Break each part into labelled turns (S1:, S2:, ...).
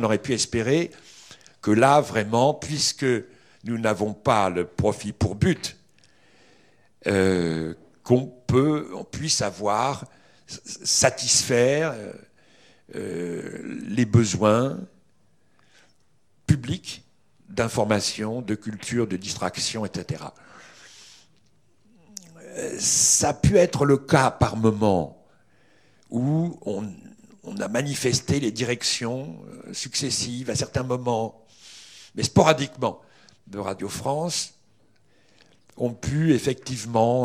S1: On aurait pu espérer que là, vraiment, puisque nous n'avons pas le profit pour but, qu'on puisse satisfaire les besoins publics d'information, de culture, de distraction, etc. Ça a pu être le cas par moments où on a manifesté les directions successives à certains moments, mais sporadiquement, de Radio France, ont pu effectivement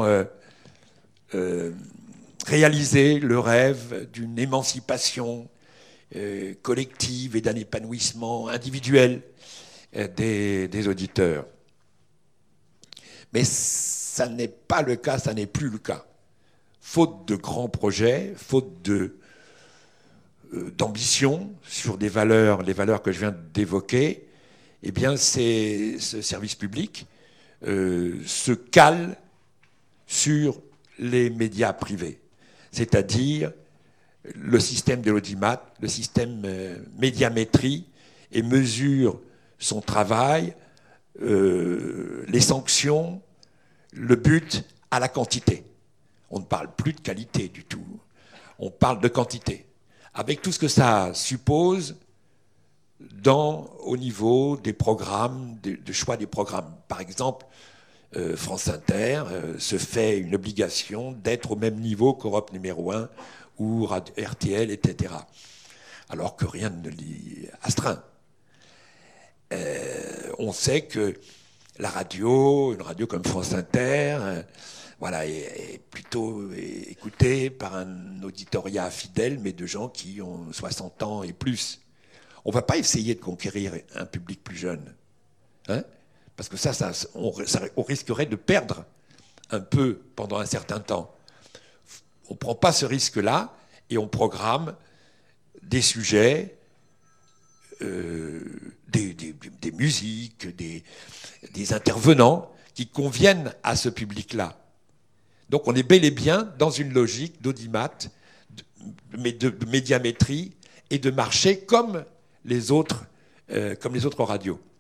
S1: réaliser le rêve d'une émancipation collective et d'un épanouissement individuel des auditeurs. Mais ça n'est pas le cas, ça n'est plus le cas. Faute de grands projets, faute d'ambition sur les valeurs que je viens d'évoquer, eh bien ce service public se cale sur les médias privés, c'est-à-dire le système de l'audimat, le système médiamétrie, et mesure son travail, les sanctions, le but à la quantité. On ne parle plus de qualité du tout, on parle de quantité, avec tout ce que ça suppose au niveau des programmes, de choix des programmes. Par exemple, France Inter se fait une obligation d'être au même niveau qu'Europe numéro 1 ou RTL, etc. Alors que rien ne l'y astreint. On sait que une radio comme France Inter, est plutôt écoutée par un auditorat fidèle, mais de gens qui ont 60 ans et plus. On ne va pas essayer de conquérir un public plus jeune. Hein, parce que on risquerait de perdre un peu pendant un certain temps. On ne prend pas ce risque-là et on programme des sujets, des musiques, des intervenants qui conviennent à ce public-là. Donc on est bel et bien dans une logique d'audimat, de médiamétrie et de marché comme les autres radios.